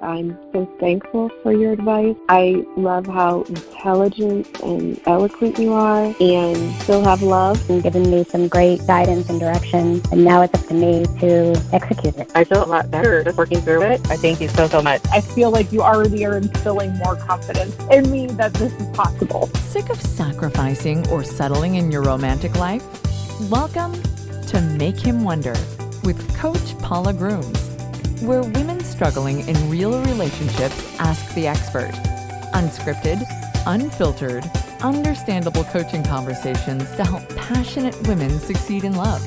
I'm so thankful for your advice. I love how intelligent and eloquent you are and still have love. You've given me some great guidance and direction, and now it's up to me to execute it. I feel a lot better just working through it. I thank you so much. I feel like you already are instilling more confidence in me that this is possible. Sick of sacrificing or settling in your romantic life? Welcome to Make Him Wonder with Coach Paula Grooms, where women struggling in real relationships ask the expert. Unscripted, unfiltered, understandable coaching conversations to help passionate women succeed in love.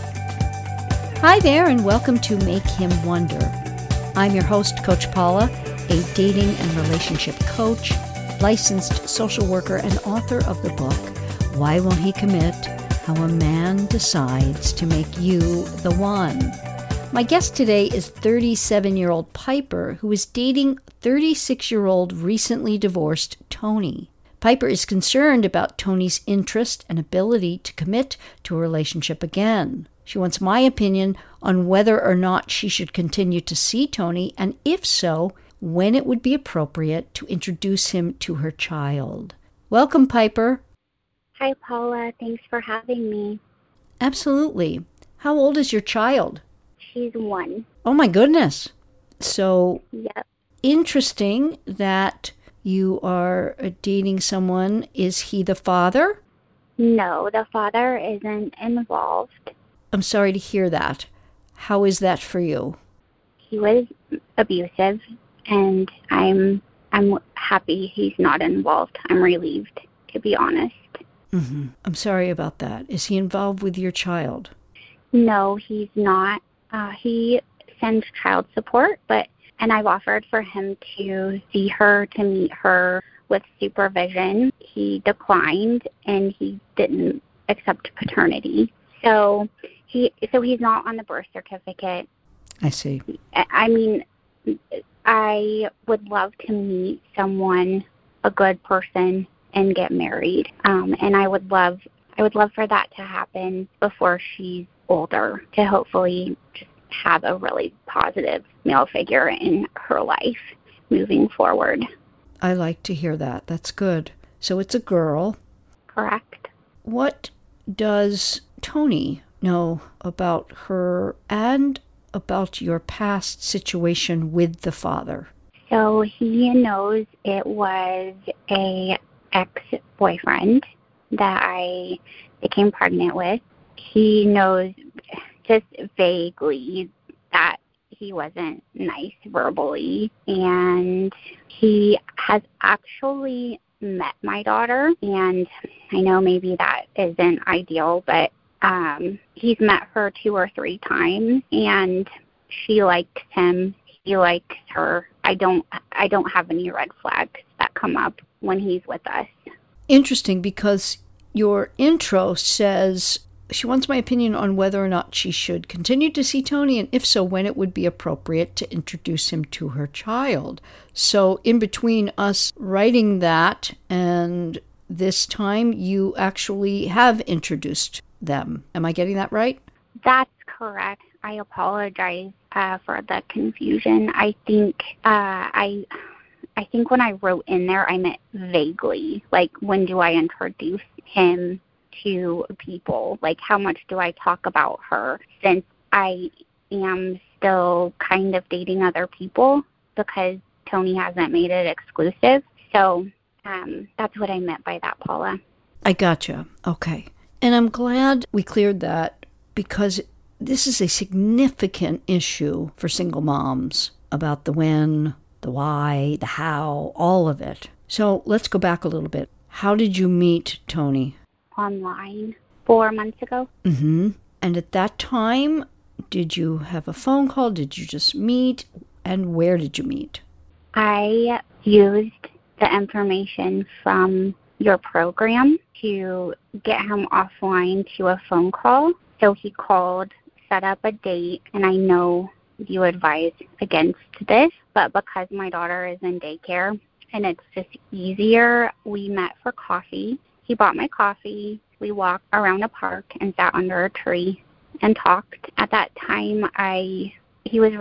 Hi there, and welcome to Make Him Wonder. I'm your host, Coach Paula, a dating and relationship coach, licensed social worker, and author of the book, Why Won't He Commit? How a Man Decides to Make You the One. My guest today is 37-year-old Piper, who is dating 36-year-old recently divorced Tony. Piper is concerned about Tony's interest and ability to commit to a relationship again. She wants my opinion on whether or not she should continue to see Tony, and if so, when it would be appropriate to introduce him to her child. Welcome, Piper. Hi, Paula. Thanks for having me. Absolutely. How old is your child? She's 1. Oh, my goodness. So, Yep. Interesting that you are dating someone. Is he the father? No, the father isn't involved. I'm sorry to hear that. How is that for you? He was abusive, and I'm happy he's not involved. I'm relieved, to be honest. Mm-hmm. I'm sorry about that. Is he involved with your child? No, he's not. He sends child support, and I've offered for him to see her, to meet her with supervision. He declined, and he didn't accept paternity. So he's not on the birth certificate. I see. I mean, I would love to meet someone, a good person, and get married. And I would love for that to happen before she's older, to hopefully just have a really positive male figure in her life moving forward. I like to hear that. That's good. So it's a girl. Correct. What does Tony know about her and about your past situation with the father? So he knows it was a ex-boyfriend that I became pregnant with. He knows just vaguely that he wasn't nice verbally, and he has actually met my daughter, and I know maybe that isn't ideal, but he's met her 2 or 3 times, and she likes him. He likes her. I don't have any red flags that come up when he's with us. Interesting, because your intro says she wants my opinion on whether or not she should continue to see Tony, and if so, when it would be appropriate to introduce him to her child. So in between us writing that and this time, you actually have introduced them. Am I getting that right? That's correct. I apologize for the confusion. I think I think when I wrote in there, I meant vaguely, like, when do I introduce him to people? Like, how much do I talk about her, since I am still kind of dating other people because Tony hasn't made it exclusive. So that's what I meant by that, Paula. I gotcha. Okay. And I'm glad we cleared that, because this is a significant issue for single moms about the when, the why, the how, all of it. So let's go back a little bit. How did you meet Tony? Online 4 months ago. Mm-hmm. And at that time, did you have a phone call? Did you just meet? And where did you meet? I used the information from your program to get him offline to a phone call. So he called, set up a date, and I know you advise against this, but because my daughter is in daycare and it's just easier, we met for coffee. He bought my coffee. We walked around a park and sat under a tree and talked. At that time, he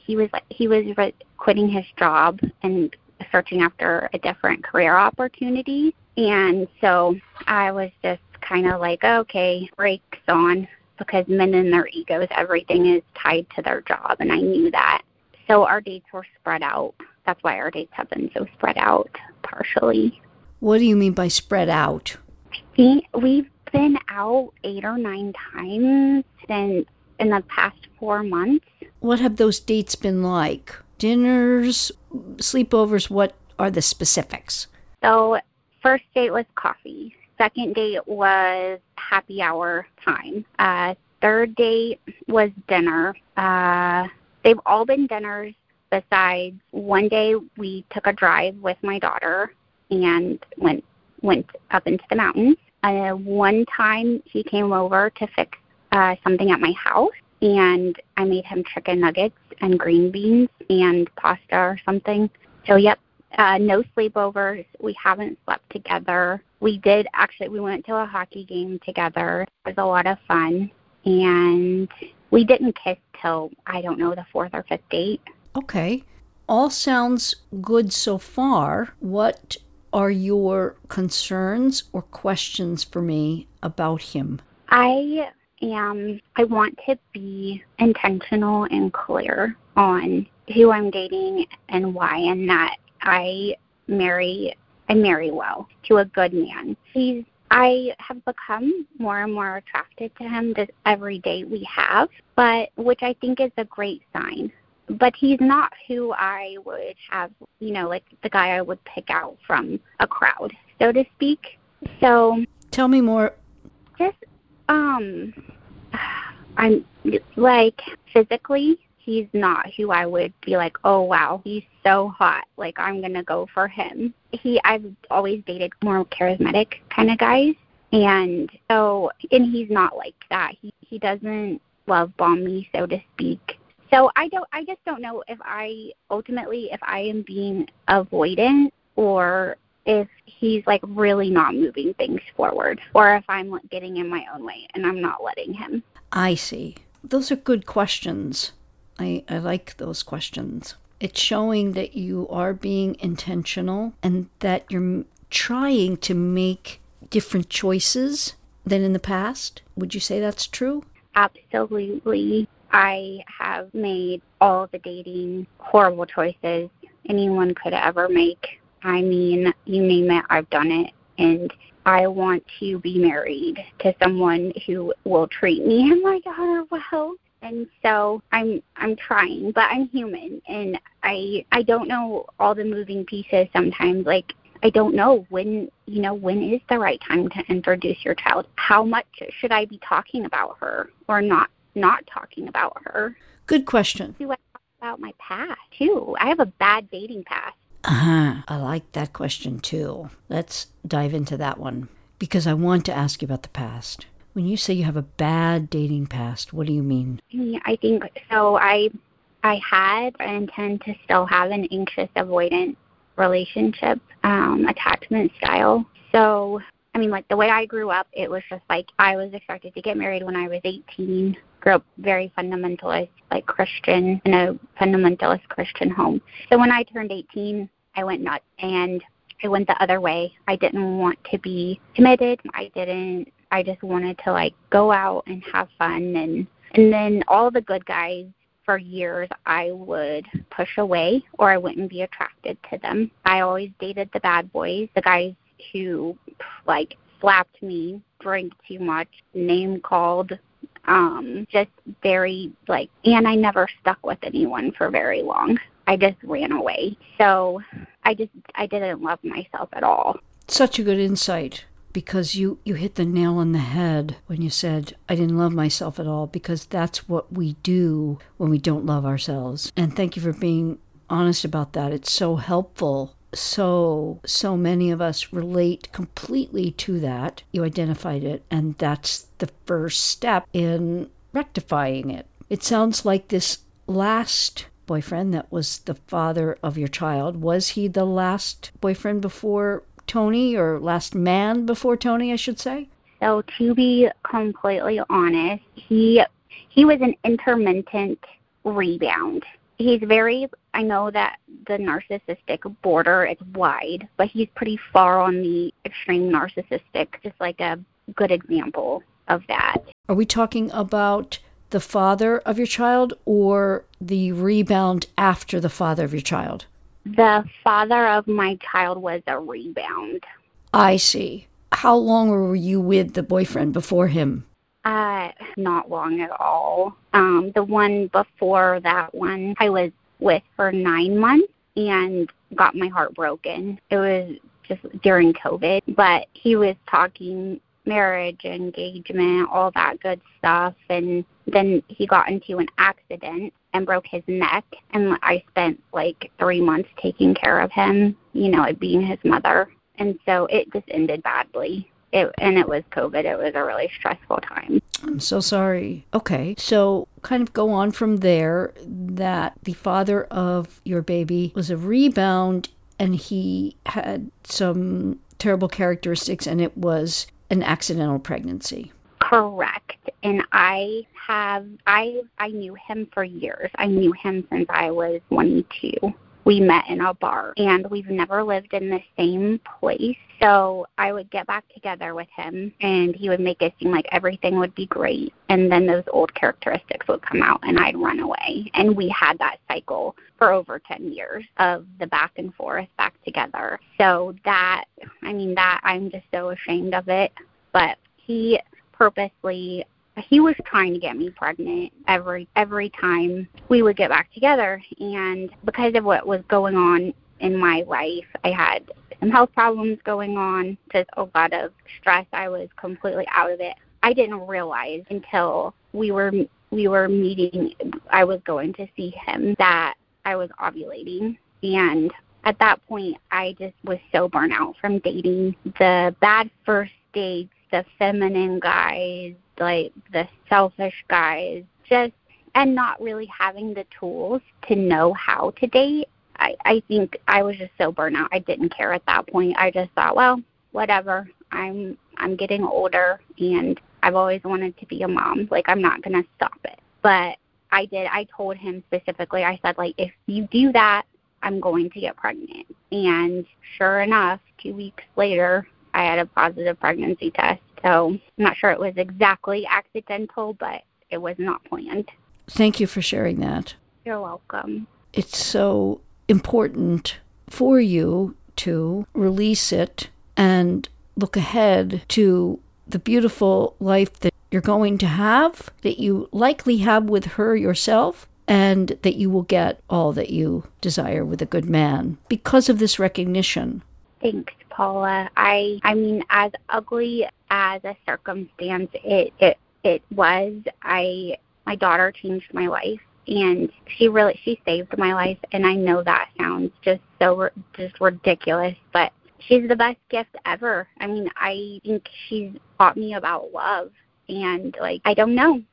he was quitting his job and searching after a different career opportunity. And so I was just kind of like, okay, brakes on, because men and their egos, everything is tied to their job, and I knew that. So our dates were spread out. That's why our dates have been so spread out, partially. What do you mean by spread out? We've been out 8 or 9 times in the past 4 months. What have those dates been like? Dinners, sleepovers, what are the specifics? So first date was coffee. Second date was happy hour time. Third date was dinner. They've all been dinners, besides one day we took a drive with my daughter and went up into the mountains. One time he came over to fix something at my house, and I made him chicken nuggets and green beans and pasta or something. So, yep, no sleepovers. We haven't slept together. We went to a hockey game together. It was a lot of fun. And we didn't kiss till, I don't know, the 4th or 5th date. Okay. All sounds good so far. What are your concerns or questions for me about him? I want to be intentional and clear on who I'm dating and why, and that I marry well to a good man. I have become more and more attracted to him every day we have, which I think is a great sign. But he's not who I would have, like the guy I would pick out from a crowd, so to speak. So tell me more. Just, I'm like, physically, he's not who I would be like, oh wow, he's so hot, like I'm gonna go for him. I've always dated more charismatic kind of guys, and he's not like that. He doesn't love bomb me, so to speak. So I just don't know if I am being avoidant, or if he's like really not moving things forward, or if I'm getting in my own way and I'm not letting him. I see. Those are good questions. I like those questions. It's showing that you are being intentional and that you're trying to make different choices than in the past. Would you say that's true? Absolutely. I have made all the dating horrible choices anyone could ever make. I mean, you name it, I've done it. And I want to be married to someone who will treat me and my daughter well. And so I'm trying, but I'm human, and I don't know all the moving pieces sometimes. Like, I don't know when is the right time to introduce your child? How much should I be talking about her or not talking about her? Good question. Do I talk about my past too? I have a bad dating past. I like that question too. Let's dive into that one, because I want to ask you about the past. When you say you have a bad dating past, what do you mean? I think so. I had and intend to still have an anxious avoidant relationship, attachment style. So, I mean, like the way I grew up, it was just like I was expected to get married when I was 18. Grew up very fundamentalist, like Christian, in a fundamentalist Christian home. So when I turned 18, I went nuts and I went the other way. I didn't want to be committed. I just wanted to like go out and have fun, and then all the good guys for years I would push away, or I wouldn't be attracted to them. I always dated the bad boys, the guys who like slapped me, drank too much, name called, just very like, and I never stuck with anyone for very long. I just ran away. So I didn't love myself at all. Such a good insight. Because you hit the nail on the head when you said, I didn't love myself at all, because that's what we do when we don't love ourselves. And thank you for being honest about that. It's so helpful. So many of us relate completely to that. You identified it, and that's the first step in rectifying it. It sounds like this last boyfriend that was the father of your child, was he the last boyfriend before Tony, or last man before Tony, I should say? So to be completely honest, he was an intermittent rebound. I know that the narcissistic border is wide, but he's pretty far on the extreme narcissistic, just like a good example of that. Are we talking about the father of your child or the rebound after the father of your child? The father of my child was a rebound. I see. How long were you with the boyfriend before him? Not long at all. The one before that one I was with for 9 months and got my heart broken. It was just during COVID, but he was talking marriage, engagement, all that good stuff, and then he got into an accident and broke his neck, and I spent like 3 months taking care of him, being his mother, and so it just ended badly. It was COVID. It was a really stressful time. I'm so sorry. Okay, so kind of go on from there, that the father of your baby was a rebound and he had some terrible characteristics and it was an accidental pregnancy. Correct. And I knew him for years. I knew him since I was 22. We met in a bar, and we've never lived in the same place. So I would get back together with him, and he would make it seem like everything would be great. And then those old characteristics would come out, and I'd run away. And we had that cycle for over 10 years of the back and forth, back together. So I'm just so ashamed of it. But he was trying to get me pregnant every time we would get back together. And because of what was going on in my life, I had some health problems going on, just a lot of stress. I was completely out of it. I didn't realize until we were meeting, I was going to see him, that I was ovulating. And at that point, I just was so burnt out from dating the bad first dates, the feminine guys, like the selfish guys, and not really having the tools to know how to date. I think I was just so burnt out. I didn't care at that point. I just thought, well, whatever. I'm getting older, and I've always wanted to be a mom. Like, I'm not going to stop it. But I did. I told him specifically, I said, like, if you do that, I'm going to get pregnant. And sure enough, 2 weeks later, I had a positive pregnancy test. So I'm not sure it was exactly accidental, but it was not planned. Thank you for sharing that. You're welcome. It's so important for you to release it and look ahead to the beautiful life that you're going to have, that you likely have with her yourself, and that you will get all that you desire with a good man because of this recognition. Thanks, Paula. I mean, as ugly as a circumstance it was, my daughter changed my life, and she saved my life. And I know that sounds just ridiculous, but she's the best gift ever. I mean, I think she's taught me about love, and like, I don't know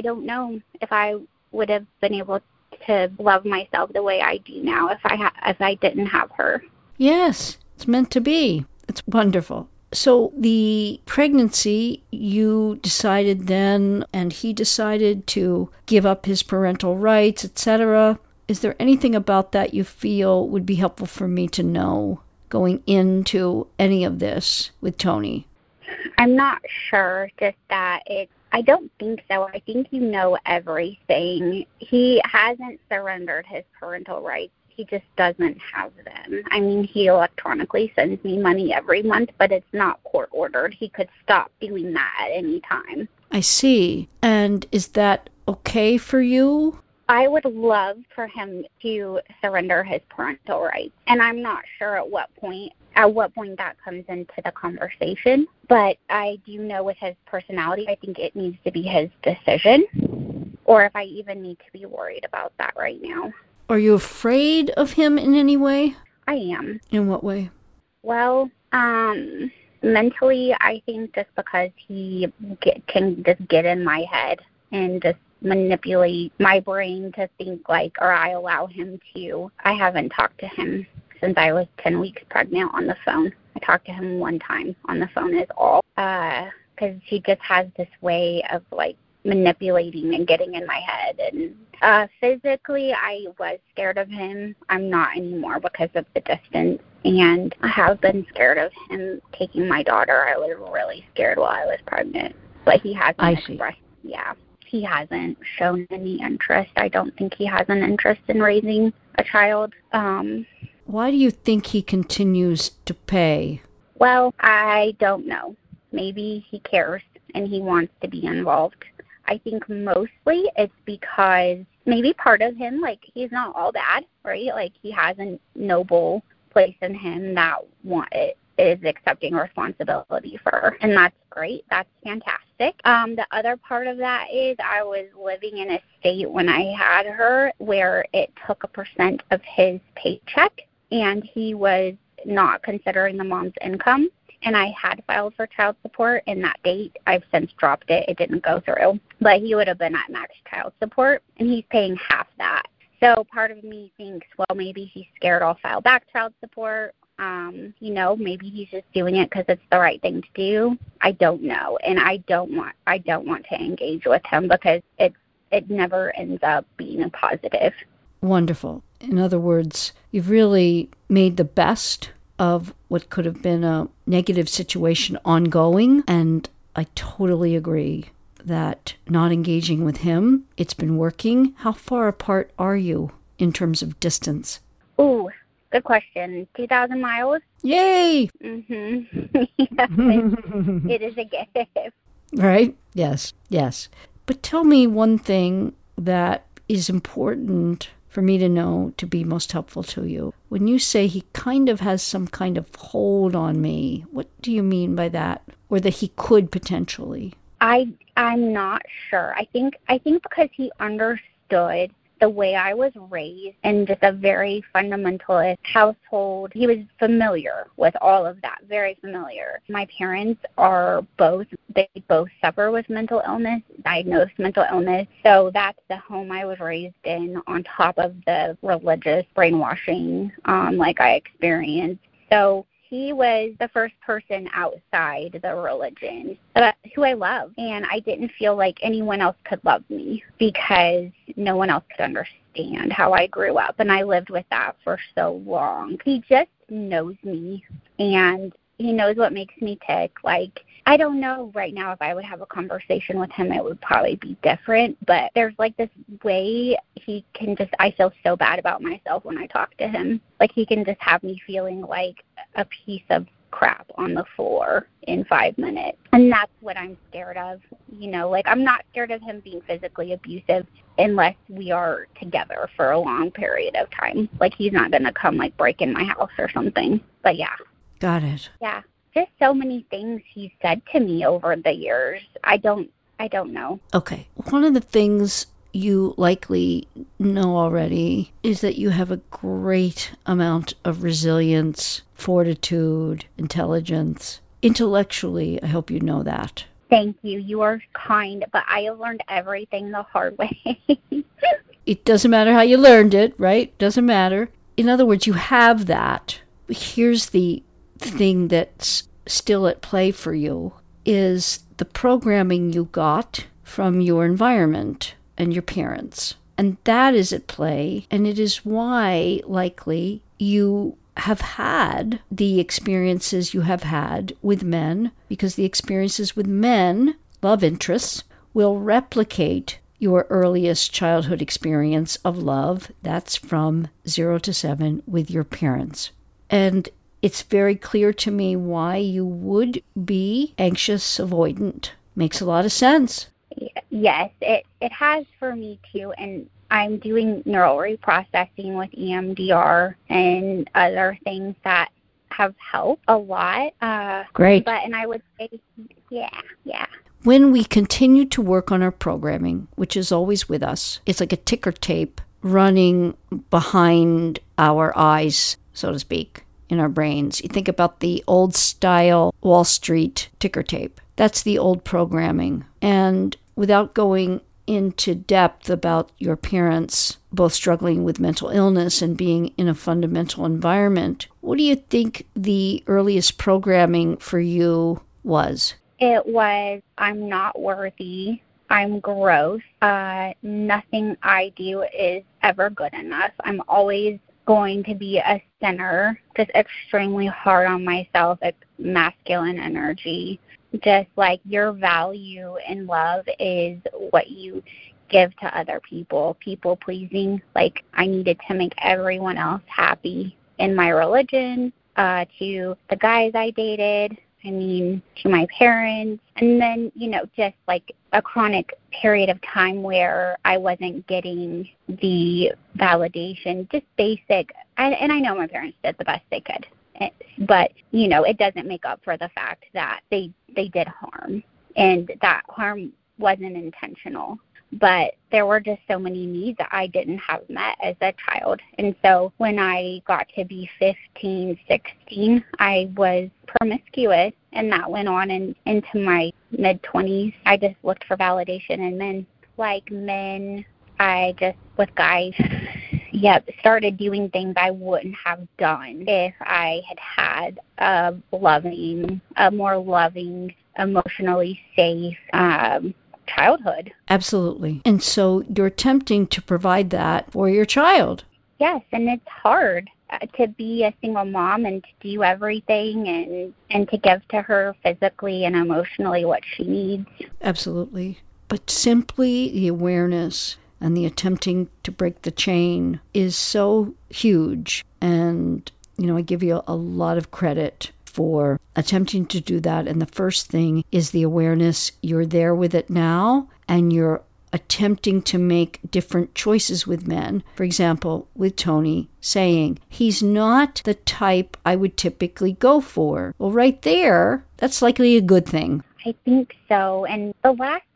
if I would have been able to love myself the way I do now if I didn't have her. Yes, it's meant to be. It's wonderful. So the pregnancy, you decided then, and he decided to give up his parental rights, etc. Is there anything about that you feel would be helpful for me to know going into any of this with Tony? I'm not sure, just that I don't think so. I think you know everything. He hasn't surrendered his parental rights. He just doesn't have them. I mean, he electronically sends me money every month, but it's not court ordered. He could stop doing that at any time. I see. And is that okay for you? I would love for him to surrender his parental rights. And I'm not sure at what point that comes into the conversation. But I do know with his personality, I think it needs to be his decision, or if I even need to be worried about that right now. Are you afraid of him in any way? I am. In what way? Well, mentally, I think just because he can just get in my head and just manipulate my brain to think like, or I allow him to. I haven't talked to him since I was 10 weeks pregnant on the phone. I talked to him one time on the phone is all. Because he just has this way of like manipulating and getting in my head. And physically, I was scared of him. I'm not anymore because of the distance. And I have been scared of him taking my daughter. I was really scared while I was pregnant. But he hasn't expressed, he hasn't shown any interest. I don't think he has an interest in raising a child. Why do you think he continues to pay? Well, I don't know. Maybe he cares and he wants to be involved. I think mostly it's because maybe part of him, like, he's not all bad, right? Like, he has a noble place in him that is accepting responsibility for her, and that's great. That's fantastic. The other part of that is I was living in a state when I had her where it took 1% of his paycheck, and he was not considering the mom's income. And I had filed for child support, and that date, I've since dropped it. It didn't go through. But he would have been at max child support, and he's paying half that. So part of me thinks, well, maybe he's scared I'll file back child support. Maybe he's just doing it because it's the right thing to do. I don't know, and I don't want to engage with him because it never ends up being a positive. Wonderful. In other words, you've really made the best of what could have been a negative situation ongoing, and I totally agree that not engaging with him, it's been working. How far apart are you in terms of distance? Ooh, good question. 2,000 miles? Yay! Mm-hmm. Yes, it is a gift. Right? Yes. But tell me one thing that is important for me to know to be most helpful to you. When you say he kind of has some kind of hold on me, what do you mean by that? Or that he could potentially? I'm not sure. I think because he understood the way I was raised in just a very fundamentalist household. He was familiar with all of that, very familiar. My parents they both suffer with mental illness, diagnosed mental illness. So that's the home I was raised in on top of the religious brainwashing like I experienced. So he was the first person outside the religion who I love, and I didn't feel like anyone else could love me because no one else could understand how I grew up, and I lived with that for so long. He just knows me, and he knows what makes me tick. Like, I don't know right now if I would have a conversation with him, it would probably be different, but there's like this way I feel so bad about myself when I talk to him. Like, he can just have me feeling like a piece of crap on the floor in 5 minutes. And that's what I'm scared of. Like, I'm not scared of him being physically abusive unless we are together for a long period of time. Like, he's not going to come, like, break in my house or something. But, yeah. Got it. Yeah. Just so many things he said to me over the years. I don't know. Okay. One of the things you likely know already is that you have a great amount of resilience, fortitude, intelligence. Intellectually, I hope you know that. Thank you. You are kind, but I have learned everything the hard way. It doesn't matter how you learned it, right? Doesn't matter. In other words, you have that. Here's the thing that's still at play for you is the programming you got from your environment and your parents. And that is at play, and it is why, likely, you have had the experiences you have had with men, because the experiences with men, love interests, will replicate your earliest childhood experience of love. That's from 0 to 7 with your parents. And it's very clear to me why you would be anxious, avoidant. Makes a lot of sense. Yes, it has for me too. And I'm doing neural reprocessing with EMDR and other things that have helped a lot. Great. And I would say, yeah. When we continue to work on our programming, which is always with us, it's like a ticker tape running behind our eyes, so to speak, in our brains. You think about the old style Wall Street ticker tape. That's the old programming. And without going into depth about your parents both struggling with mental illness and being in a fundamental environment, what do you think the earliest programming for you was? It was, I'm not worthy. I'm gross. Nothing I do is ever good enough. I'm always going to be a sinner, just extremely hard on myself, like masculine energy. Just like your value in love is what you give to other people. People pleasing, like I needed to make everyone else happy in my religion, to the guys I dated, to my parents, and then, just like a chronic period of time where I wasn't getting the validation, just basic, and I know my parents did the best they could, but, it doesn't make up for the fact that they did harm, and that harm wasn't intentional. But there were just so many needs that I didn't have met as a child. And so when I got to be 15, 16, I was promiscuous, and that went on into my mid-20s. I just looked for validation in men. Like men, I just, with guys, started doing things I wouldn't have done if I had a more loving, emotionally safe childhood. Absolutely. And so you're attempting to provide that for your child. Yes, and it's hard to be a single mom and to do everything and to give to her physically and emotionally what she needs. Absolutely. But simply the awareness and the attempting to break the chain is so huge. And, I give you a lot of credit for attempting to do that. And the first thing is the awareness. You're there with it now, and you're attempting to make different choices with men. For example, with Tony saying, he's not the type I would typically go for. Well, right there, that's likely a good thing. I think so. And the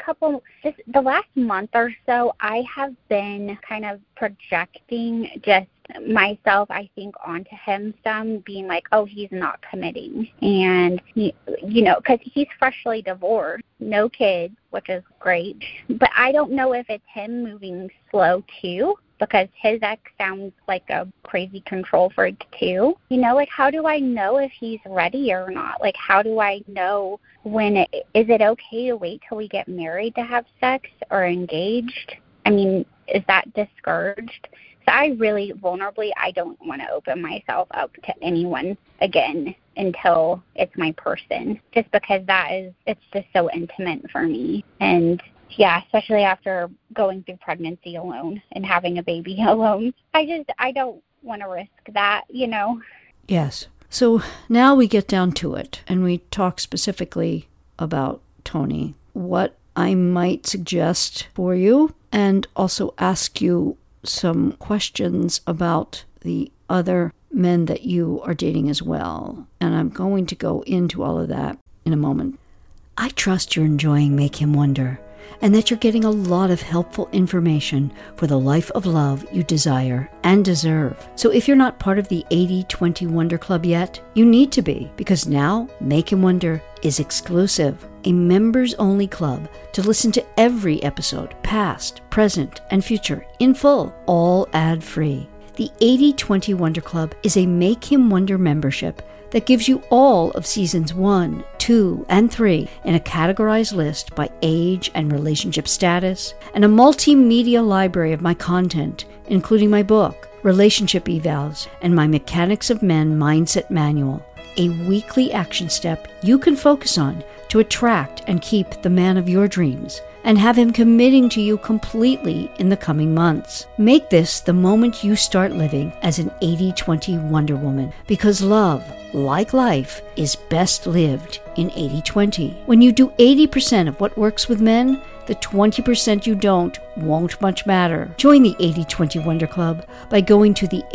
last month or so, I have been kind of projecting just myself, I think, onto him some, being like, oh, he's not committing. And, because he's freshly divorced, no kids, which is great. But I don't know if it's him moving slow, too, because his ex sounds like a crazy control freak, too. How do I know if he's ready or not? Like, how do I know is it okay to wait till we get married to have sex or engaged? Is that discouraged? So I really vulnerably, I don't want to open myself up to anyone again until it's my person, just because it's just so intimate for me. And especially after going through pregnancy alone and having a baby alone, I don't want to risk that, Yes. So now we get down to it, and we talk specifically about Tony, what I might suggest for you, and also ask you some questions about the other men that you are dating as well. And I'm going to go into all of that in a moment. I trust you're enjoying Make Him Wonder, and that you're getting a lot of helpful information for the life of love you desire and deserve. So if you're not part of the 80/20 Wonder Club yet, you need to be, because now Make Him Wonder is exclusive, a members-only club to listen to every episode, past, present, and future, in full, all ad-free. The 80/20 Wonder Club is a Make Him Wonder membership that gives you all of seasons 1, 2, and 3 in a categorized list by age and relationship status, and a multimedia library of my content, including my book, Relationship Evals, and my Mechanics of Men Mindset Manual, a weekly action step you can focus on to attract and keep the man of your dreams, and have him committing to you completely in the coming months. Make this the moment you start living as an 80/20 Wonder Woman, because love, like life, is best lived in 80/20. When you do 80% of what works with men, the 20% you don't won't much matter. Join the 80/20 Wonder Club by going to the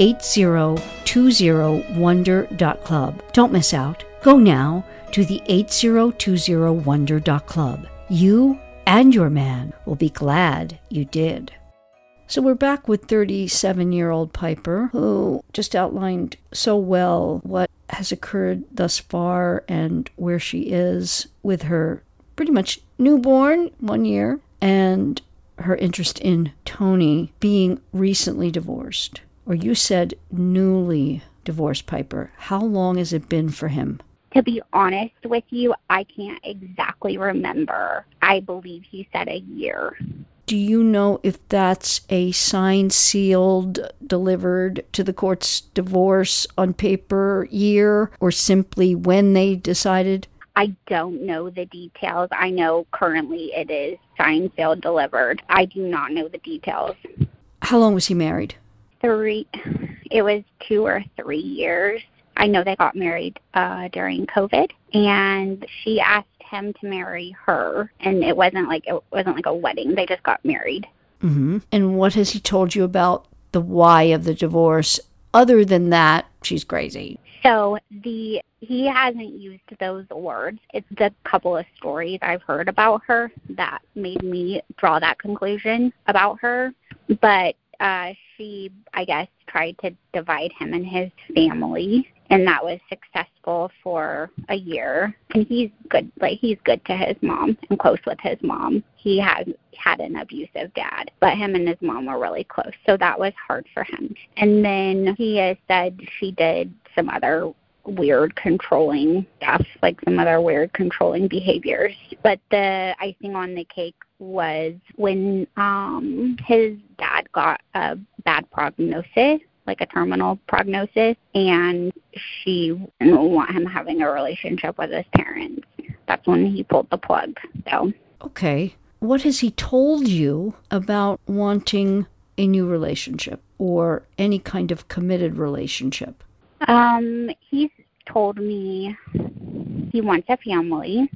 8020wonder.club. Don't miss out. Go now to the 8020wonder.club. You and your man will be glad you did. So we're back with 37-year-old Piper, who just outlined so well what has occurred thus far and where she is with her pretty much newborn, 1 year, and her interest in Tony being recently divorced. Or you said newly divorced, Piper. How long has it been for him? To be honest with you, I can't exactly remember. I believe he said a year. Do you know if that's a signed, sealed, delivered to the court's divorce on paper year, or simply when they decided? I don't know the details. I know currently it is signed, sealed, delivered. I do not know the details. How long was he married? It was 2 or 3 years. I know they got married during COVID, and she asked him to marry her, and it wasn't like a wedding. They just got married. Mm-hmm. And what has he told you about the why of the divorce? Other than that, she's crazy. So he hasn't used those words. It's a couple of stories I've heard about her that made me draw that conclusion about her. But she, I guess, tried to divide him and his family, and that was successful for a year. And he's good. He's good to his mom and close with his mom. He has had an abusive dad, but him and his mom were really close, so that was hard for him. And then he has said she did some other weird controlling stuff, like some other weird controlling behaviors. But the icing on the cake was when his dad got a bad prognosis, like a terminal prognosis, and she didn't want him having a relationship with his parents. That's when he pulled the plug. So. Okay. What has he told you about wanting a new relationship or any kind of committed relationship? He's told me he wants a family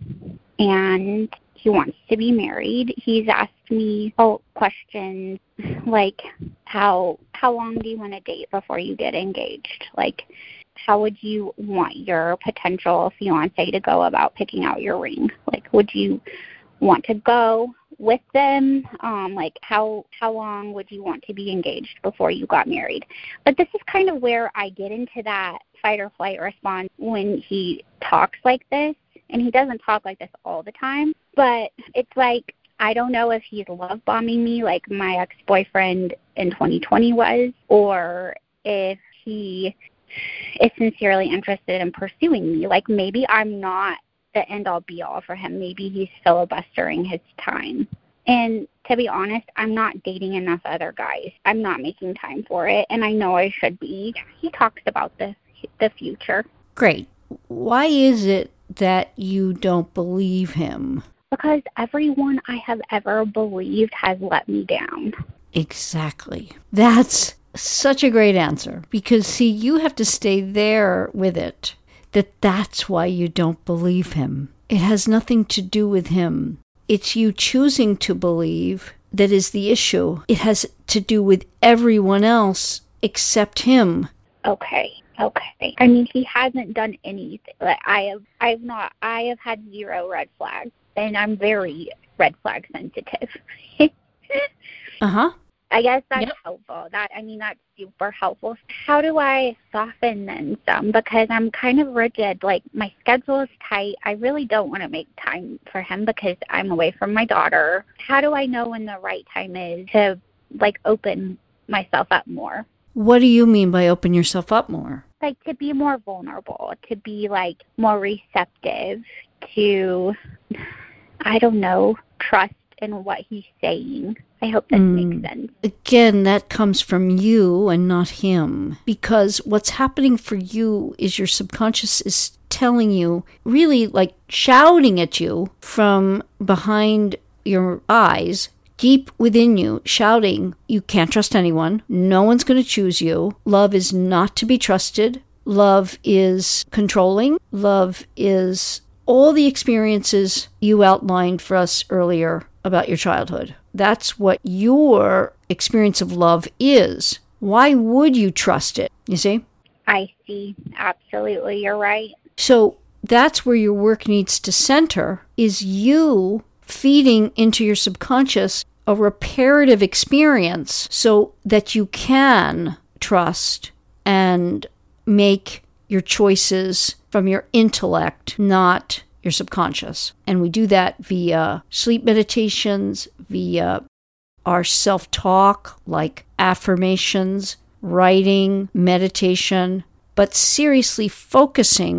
and he wants to be married. He's asked me questions like, how long do you want to date before you get engaged? Like, how would you want your potential fiancé to go about picking out your ring? Like, would you want to go with them? Like, how long would you want to be engaged before you got married? But this is kind of where I get into that fight or flight response when he talks like this. And he doesn't talk like this all the time, but it's like, I don't know if he's love bombing me like my ex-boyfriend in 2020 was, or if he is sincerely interested in pursuing me. Like, maybe I'm not the end-all be-all for him. Maybe he's filibustering his time. And to be honest, I'm not dating enough other guys. I'm not making time for it, and I know I should be. He talks about the future. Great. Why is it that you don't believe him? Because everyone I have ever believed has let me down. Exactly. That's such a great answer. Because, see, you have to stay there with it. That's why you don't believe him. It has nothing to do with him. It's you choosing to believe that is the issue. It has to do with everyone else except him. Okay. I mean, he hasn't done anything. Like, I have had 0 red flags, and I'm very red flag sensitive. Uh-huh. I guess that's helpful. That's super helpful. How do I soften then some? Because I'm kind of rigid. Like, my schedule is tight. I really don't want to make time for him because I'm away from my daughter. How do I know when the right time is to, like, open myself up more? What do you mean by open yourself up more? Like, to be more vulnerable, to be, like, more receptive to, I don't know, trust in what he's saying. I hope that makes sense. Again, that comes from you and not him. Because what's happening for you is your subconscious is telling you, really like shouting at you from behind your eyes, deep within you, shouting, you can't trust anyone. No one's going to choose you. Love is not to be trusted. Love is controlling. Love is all the experiences you outlined for us earlier about your childhood. That's what your experience of love is. Why would you trust it? You see? I see. Absolutely. You're right. So that's where your work needs to center, is you feeding into your subconscious a reparative experience so that you can trust and make your choices from your intellect, not your subconscious. And we do that via sleep meditations, via our self-talk, like affirmations, writing, meditation, but seriously focusing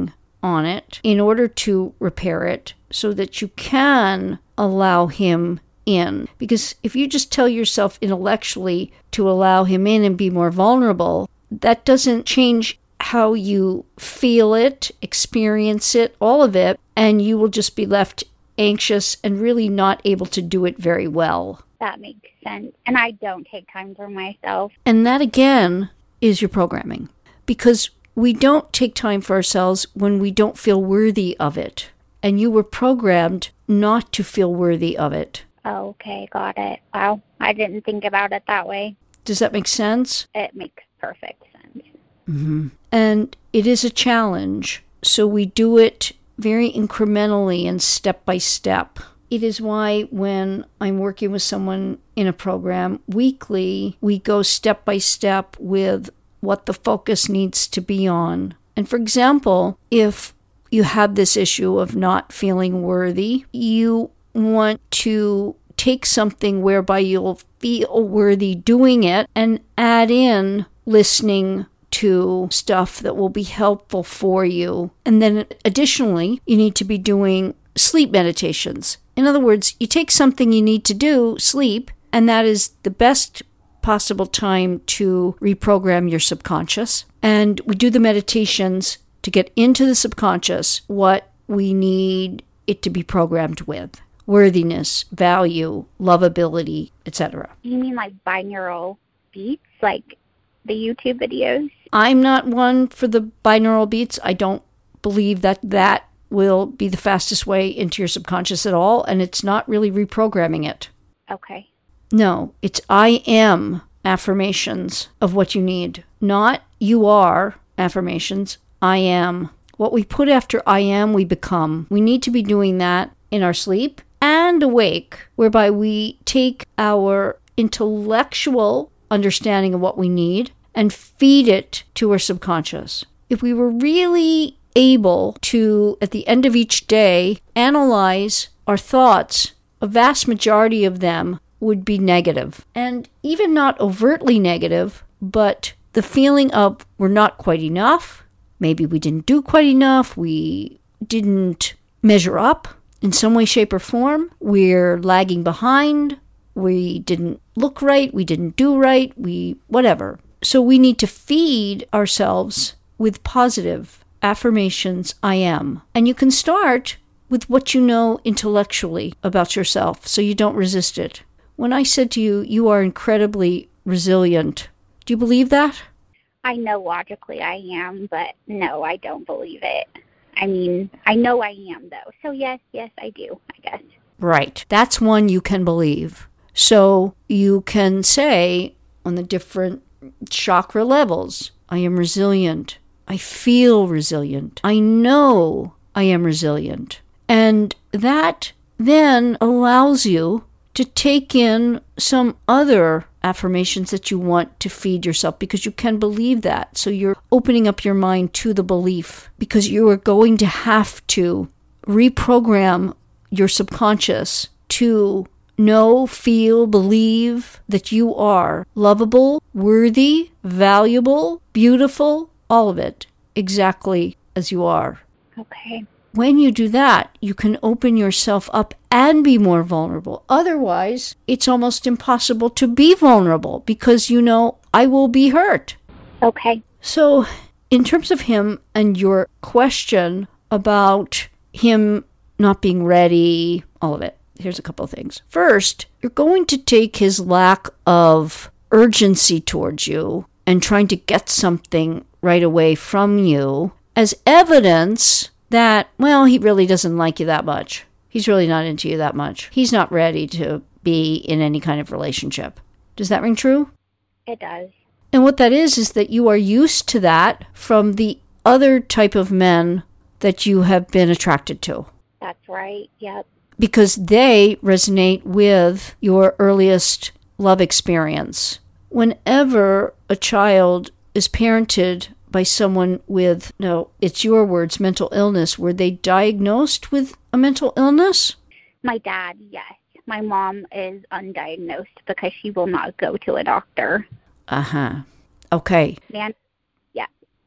on it in order to repair it so that you can allow him in. Because if you just tell yourself intellectually to allow him in and be more vulnerable, that doesn't change how you feel it, experience it, all of it, and you will just be left anxious and really not able to do it very well. That makes sense. And I don't take time for myself. And that, again, is your programming. Because we don't take time for ourselves when we don't feel worthy of it. And you were programmed not to feel worthy of it. Okay, got it. Wow, I didn't think about it that way. Does that make sense? It makes perfect sense. Mm-hmm. And it is a challenge. So we do it very incrementally and step by step. It is why when I'm working with someone in a program weekly, we go step by step with what the focus needs to be on. And for example, if you have this issue of not feeling worthy, you want to take something whereby you'll feel worthy doing it and add in listening to stuff that will be helpful for you. And then additionally, you need to be doing sleep meditations. In other words, you take something you need to do, sleep, and that is the best possible time to reprogram your subconscious. And we do the meditations to get into the subconscious what we need it to be programmed with. Worthiness, value, lovability, etc. You mean like binaural beats, like the YouTube videos? I'm not one for the binaural beats. I don't believe that that will be the fastest way into your subconscious at all, and it's not really reprogramming it. Okay. No, it's I am affirmations of what you need, not you are affirmations. I am. What we put after I am, we become. We need to be doing that in our sleep and awake, whereby we take our intellectual understanding of what we need and feed it to our subconscious. If we were really able to, at the end of each day, analyze our thoughts, a vast majority of them would be negative. And even not overtly negative, but the feeling of we're not quite enough, maybe we didn't do quite enough, we didn't measure up in some way, shape, or form, we're lagging behind, we didn't look right, we didn't do right, whatever. So we need to feed ourselves with positive affirmations, I am. And you can start with what you know intellectually about yourself so you don't resist it. When I said to you, you are incredibly resilient, do you believe that? I know logically I am, but no, I don't believe it. I mean, I know I am, though. So yes, I do, I guess. Right. That's one you can believe. So you can say on the different chakra levels, I am resilient. I feel resilient. I know I am resilient. And that then allows you to take in some other affirmations that you want to feed yourself because you can believe that. So you're opening up your mind to the belief because you are going to have to reprogram your subconscious to know, feel, believe that you are lovable, worthy, valuable, beautiful, all of it, exactly as you are. Okay. When you do that, you can open yourself up and be more vulnerable. Otherwise, it's almost impossible to be vulnerable because you know, I will be hurt. Okay. So, in terms of him and your question about him not being ready, all of it, here's a couple of things. First, you're going to take his lack of urgency towards you and trying to get something right away from you as evidence that, well, he really doesn't like you that much. He's really not into you that much. He's not ready to be in any kind of relationship. Does that ring true? It does. And what that is that you are used to that from the other type of men that you have been attracted to. That's right, yep. Because they resonate with your earliest love experience. Whenever a child is parented by someone with, no, it's your words, mental illness, were they diagnosed with a mental illness? My dad, yes. My mom is undiagnosed because she will not go to a doctor. Uh-huh. Okay. Yeah.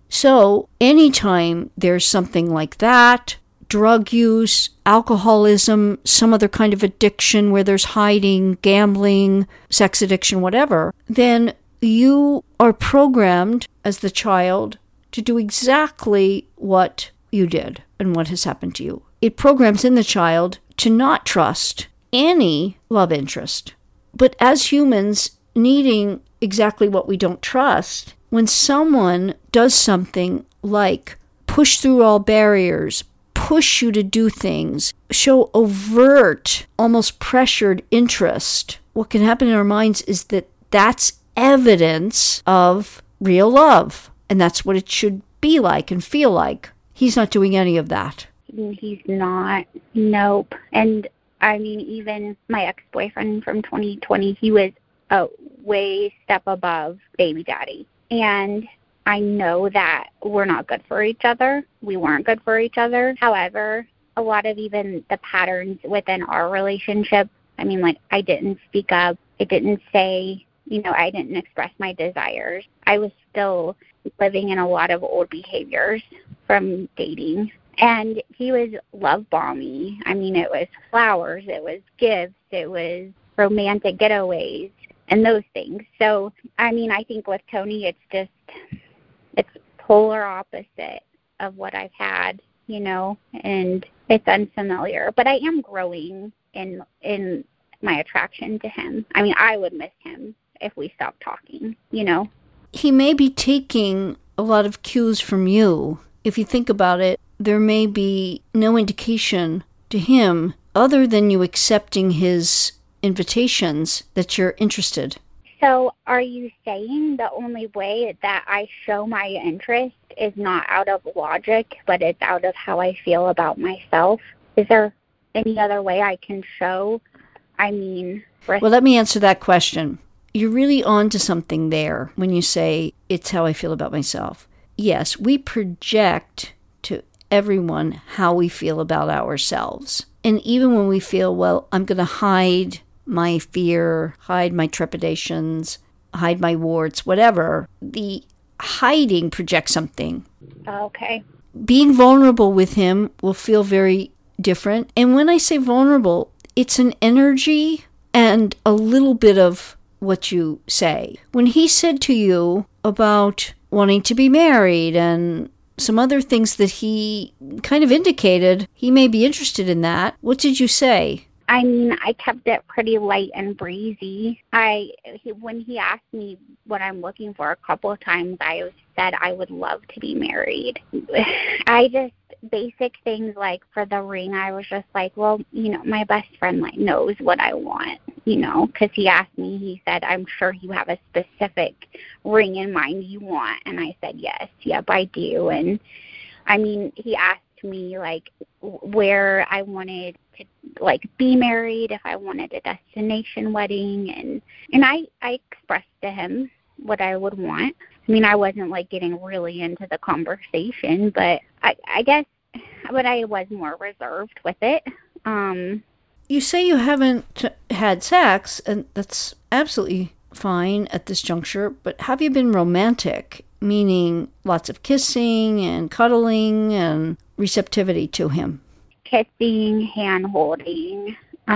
So anytime there's something like that, drug use, alcoholism, some other kind of addiction where there's hiding, gambling, sex addiction, whatever, then you are programmed as the child to do exactly what you did and what has happened to you. It programs in the child to not trust any love interest. But as humans, needing exactly what we don't trust, when someone does something like push through all barriers, push you to do things, show overt, almost pressured interest, what can happen in our minds is that that's evidence of real love. And that's what it should be like and feel like. He's not doing any of that. He's not. Nope. And I mean, even my ex-boyfriend from 2020, he was a way step above baby daddy. And I know that we're not good for each other. We weren't good for each other. However, a lot of even the patterns within our relationship, I mean, like, I didn't speak up. I didn't say, I didn't express my desires. I was still living in a lot of old behaviors from dating. And he was love bombing. I mean, it was flowers, it was gifts, it was romantic getaways, and those things. So, I mean, I think with Tony, it's polar opposite of what I've had, and it's unfamiliar. But I am growing in my attraction to him. I mean, I would miss him if we stopped talking, He may be taking a lot of cues from you. If you think about it, there may be no indication to him other than you accepting his invitations that you're interested. So are you saying the only way that I show my interest is not out of logic, but it's out of how I feel about myself? Is there any other way I can show? Well, let me answer that question. You're really on to something there when you say it's how I feel about myself. Yes, we project to everyone how we feel about ourselves. And even when we feel, well, I'm going to hide my fear, hide my trepidations, hide my warts, whatever, the hiding projects something. Okay. Being vulnerable with him will feel very different. And when I say vulnerable, it's an energy and a little bit of what you say. When he said to you about wanting to be married and some other things that he kind of indicated he may be interested in that, what did you say? I mean, I kept it pretty light and breezy. When he asked me what I'm looking for a couple of times, I said I would love to be married. Basic things like for the ring, I was just like, well, my best friend knows what I want, because he asked me, he said, I'm sure you have a specific ring in mind you want. And I said, yes, yep, I do. And I mean, he asked me where I wanted to be married, if I wanted a destination wedding, and I expressed to him what I would want. I mean, I wasn't getting really into the conversation, but I guess but I was more reserved with it. You say you haven't had sex, and that's absolutely fine at this juncture, but have you been romantic, meaning lots of kissing and cuddling and receptivity to him? Kissing, hand-holding.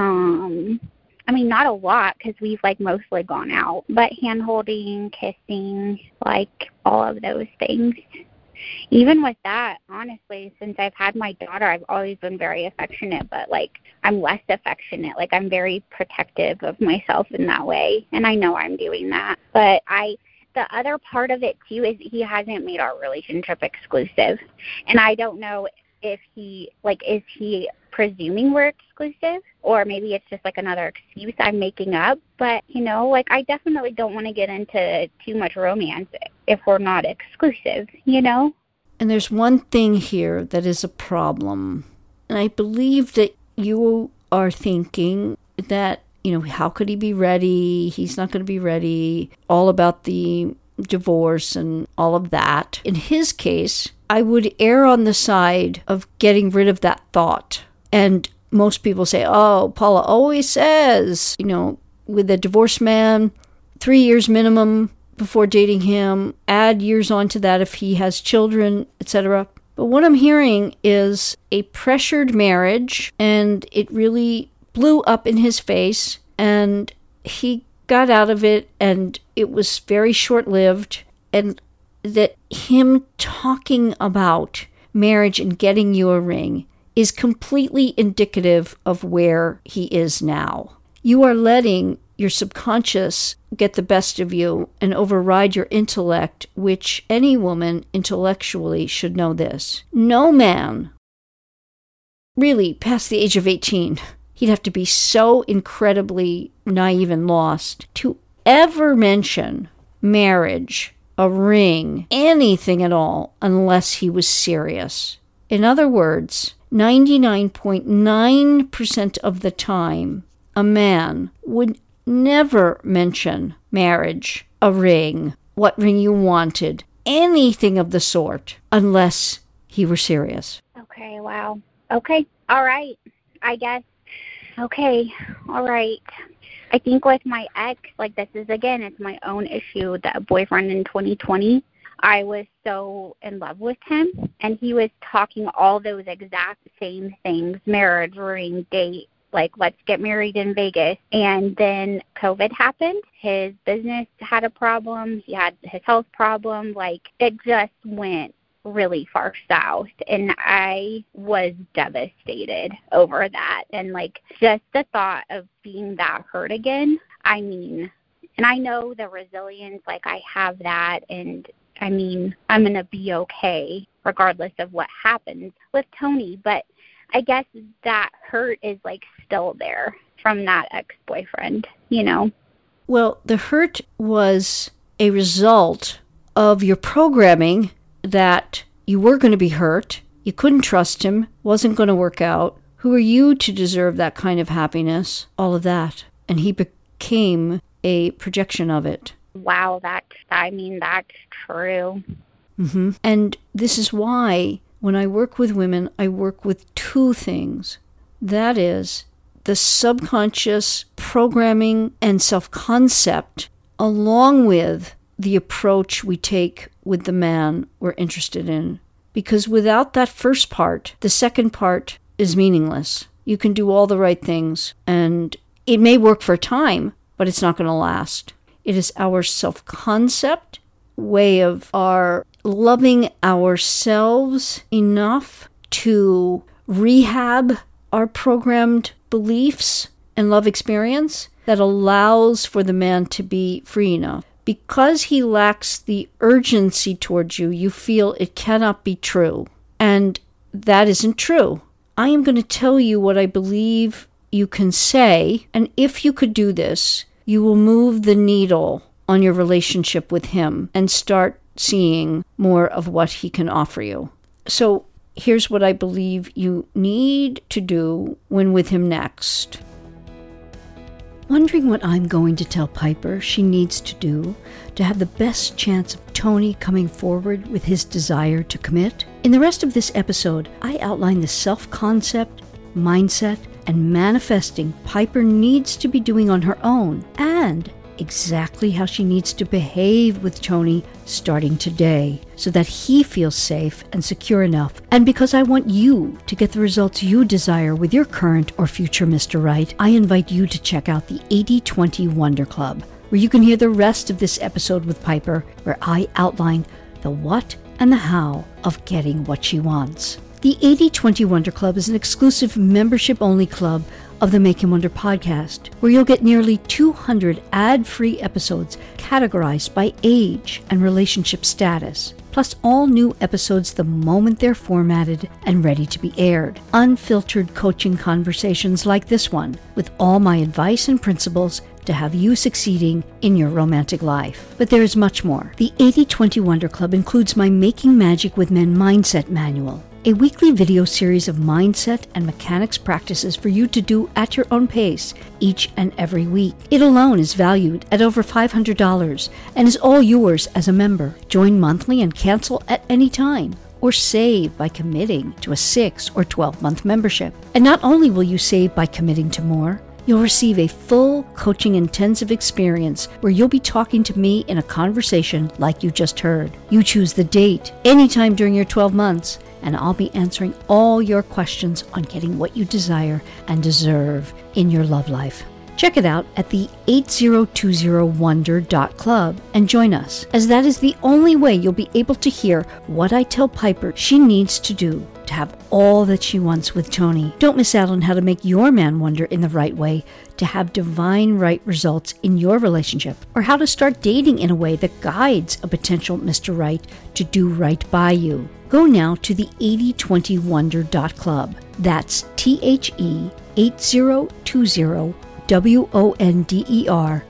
I mean, not a lot because we've mostly gone out, but hand-holding, kissing, all of those things. Even with that, honestly, since I've had my daughter, I've always been very affectionate, but I'm less affectionate. I'm very protective of myself in that way, and I know I'm doing that. But the other part of it too is he hasn't made our relationship exclusive, and I don't know if he is he presuming we're exclusive, or maybe it's just another excuse I'm making up. But I definitely don't want to get into too much romance if we're not exclusive, And there's one thing here that is a problem, and I believe that you are thinking that how could he be ready? He's not going to be ready. All about the divorce and all of that. In his case, I would err on the side of getting rid of that thought. And most people say, oh, Paula always says, with a divorced man, 3 years minimum before dating him, add years onto that if he has children, etc. But what I'm hearing is a pressured marriage, and it really blew up in his face, and he got out of it, and it was very short-lived, and that him talking about marriage and getting you a ring is completely indicative of where he is now. You are letting your subconscious get the best of you and override your intellect, which any woman intellectually should know this. No man, really past the age of 18, he'd have to be so incredibly naive and lost to ever mention marriage, a ring, anything at all, unless he was serious. In other words, 99.9% of the time, a man would never mention marriage, a ring, what ring you wanted, anything of the sort, unless he were serious. Okay, wow. Okay, all right. I guess, okay, all right. I think with my ex, like this is, again, it's my own issue, that boyfriend in 2020, I was so in love with him, and he was talking all those exact same things, marriage, ring, date, like, let's get married in Vegas. And then COVID happened. His business had a problem. He had his health problem. Like, it just went really far south. And I was devastated over that. And, like, just the thought of being that hurt again, I mean, and I know the resilience, like, I have that. And, I mean, I'm going to be okay regardless of what happens with Tony. But I guess that hurt is, like, still there from that ex-boyfriend, you know? Well, the hurt was a result of your programming that you were going to be hurt, you couldn't trust him, wasn't going to work out. Who are you to deserve that kind of happiness? All of that. And he became a projection of it. Wow, that's true. Mm-hmm. And this is why when I work with women, I work with two things. That is the subconscious programming and self-concept, along with the approach we take with the man we're interested in. Because without that first part, the second part is meaningless. You can do all the right things, and it may work for a time, but it's not going to last. It is our self-concept, way of our loving ourselves enough to rehab our programmed beliefs and love experience that allows for the man to be free enough. Because he lacks the urgency towards you, you feel it cannot be true. And that isn't true. I am going to tell you what I believe you can say, and if you could do this, you will move the needle on your relationship with him and start seeing more of what he can offer you. So here's what I believe you need to do when with him next. Wondering what I'm going to tell Piper she needs to do to have the best chance of Tony coming forward with his desire to commit? In the rest of this episode, I outline the self-concept, mindset, and manifesting Piper needs to be doing on her own, and exactly how she needs to behave with Tony starting today so that he feels safe and secure enough. And because I want you to get the results you desire with your current or future Mr. Right, I invite you to check out the 80/20 Wonder Club, where you can hear the rest of this episode with Piper, where I outline the what and the how of getting what she wants. The 80/20 Wonder Club is an exclusive membership-only club of the Make Him Wonder podcast, where you'll get nearly 200 ad-free episodes categorized by age and relationship status, plus all new episodes the moment they're formatted and ready to be aired. Unfiltered coaching conversations like this one, with all my advice and principles to have you succeeding in your romantic life. But there is much more. The 80/20 Wonder Club includes my Making Magic with Men Mindset Manual, a weekly video series of mindset and mechanics practices for you to do at your own pace each and every week. It alone is valued at over $500 and is all yours as a member. Join monthly and cancel at any time, or save by committing to a 6 or 12-month membership. And not only will you save by committing to more, You'll receive a full coaching intensive experience where you'll be talking to me in a conversation like you just heard. You choose the date, anytime during your 12 months, and I'll be answering all your questions on getting what you desire and deserve in your love life. Check it out at the 8020wonder.club and join us, as that is the only way you'll be able to hear what I tell Piper she needs to do to have all that she wants with Tony. Don't miss out on how to make your man wonder in the right way to have divine right results in your relationship, or how to start dating in a way that guides a potential Mr. Right to do right by you. Go now to the 8020wonder.club. That's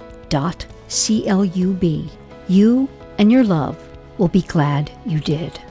THE8020WONDER.CLUB. You and your love will be glad you did.